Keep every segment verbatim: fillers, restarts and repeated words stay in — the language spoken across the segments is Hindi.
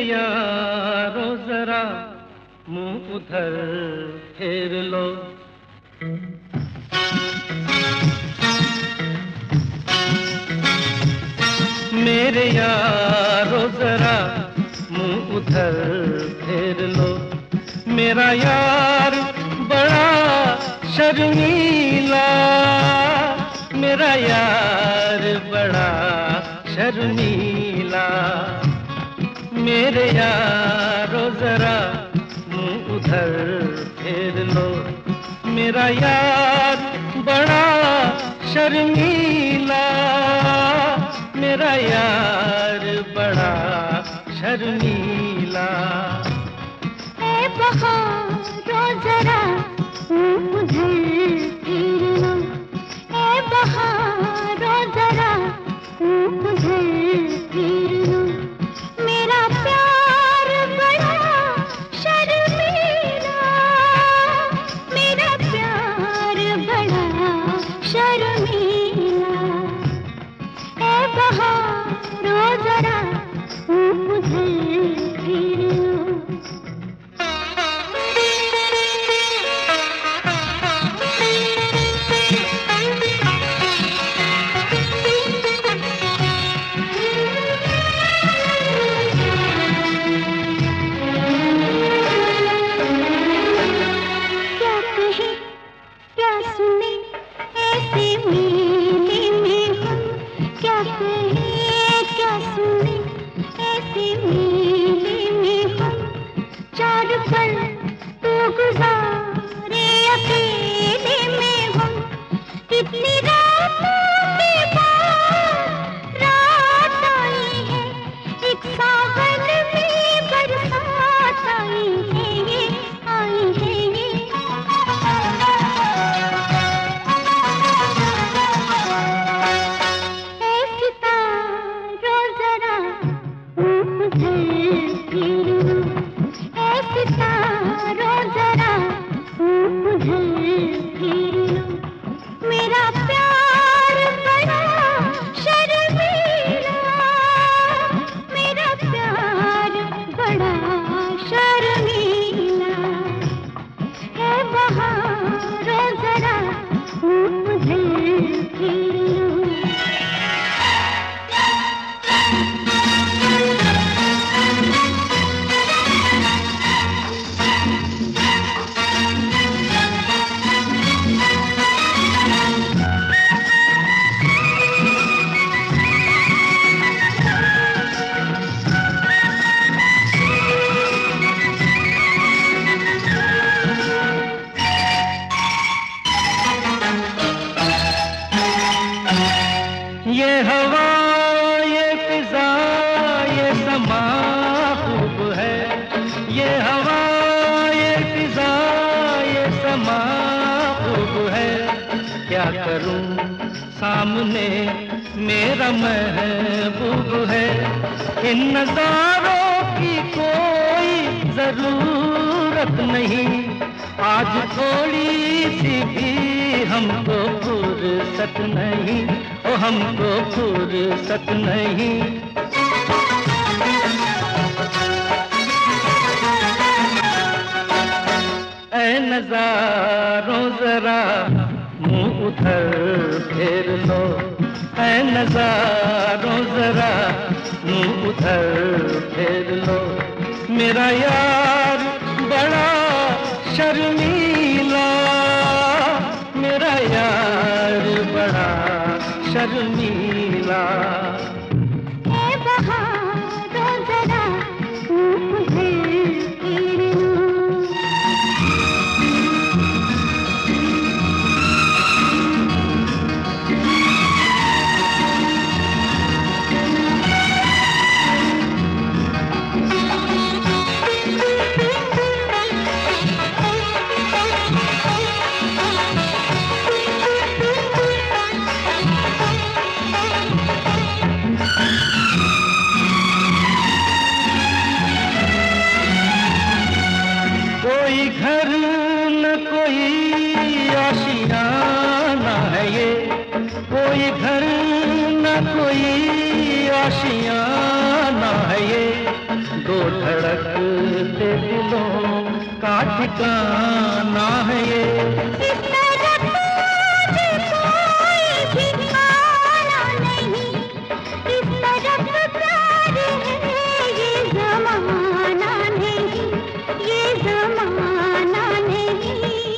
यारो जरा मुंह उधर फेर लो। मेरे यारो जरा मुंह उधर फेर लो। मेरा यार बड़ा शर्मीला, मेरा यार बड़ा शर्मीला। मेरे यारो जरा मुंह उधर फेर लो। मेरा यार बड़ा शर्मीला, मेरा यार बड़ा शर्मीला। ए बहारो जरा मुंह उधर फेर लो। ए बहारो जरा मुंह उधर फेर लो। मेरा प्यार बड़ा शर्मीला, मेरा प्यार बड़ा शर्मीला। ए बहारो जरा मुंह उधर फेर लो। क्या सुने ऐसे मेले में हम, क्या कहें क्या सुने ऐसे मेले में हम। चार पल तो गुजारे अकेले में हम। कितनी रातों के बाद रात आई है, एक सावन में बरसात आई है, ये आई है ये। मेरा प्यार बड़ा शर्मीला, मेरा प्यार बड़ा शर्मीला। है बहारो जरा उधर फेर लो। ये हवा ये फिजा ये समा खूब है। ये हवा ये फिजा ये समा खूब है। क्या करूं सामने मेरा महबूब है। इन नजारों की कोई जरूरत नहीं, आज थोड़ी सी भी हमको फुर्सत नहीं, ओ हमको फुर्सत नहीं। ऐ नजारों जरा मुंह उधर फेर लो। ऐ नजारों जरा मुंह उधर फेर लो। मेरा यार बड़ा शर्मीला, मेरा यार बड़ा शर्मीला। ए बहारो जरा मुंह उधर फेर लो। दो धड़कते दिलों का ठिकाना है ये। इस तरह कोई ठिकाना नहीं, इस तरह प्यार है ये ज़माना नहीं, ये ज़माना नहीं।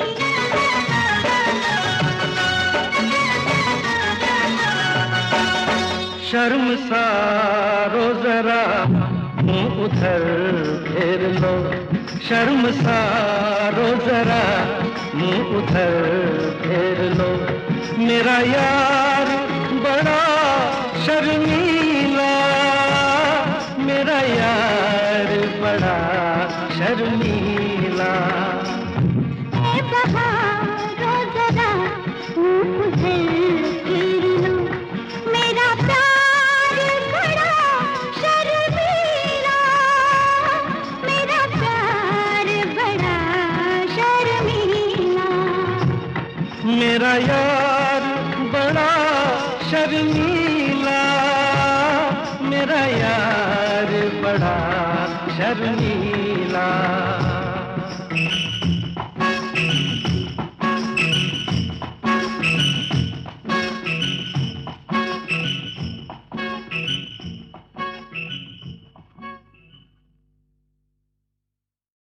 शर्मसारो जरा मुँह उधर फेर लो, शर्मसारो जरा मुँह उधर फेर लो। मेरा यार बड़ा शर्मीला, मेरा यार बड़ा शर्मीला। ए बहारो जरा मुँह उधर फेर लो, मेरा प्यार बड़ा शर्मीला, मेरा प्यार बड़ा शर्मीला। मेरा यार बड़ा शर्मीला, मेरा यार बड़ा शर्मीला।